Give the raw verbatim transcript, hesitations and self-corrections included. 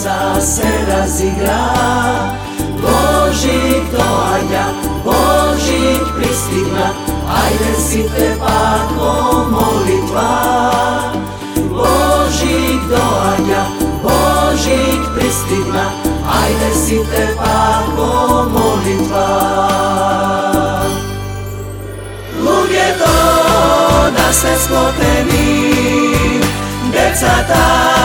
ulica se razigra. Božik doanja, Božik pristigna, ajde si te pako molitva. Božik doanja, Božik pristigna, ajde si te pako molitva. Lug je to da ste sklopeni, decata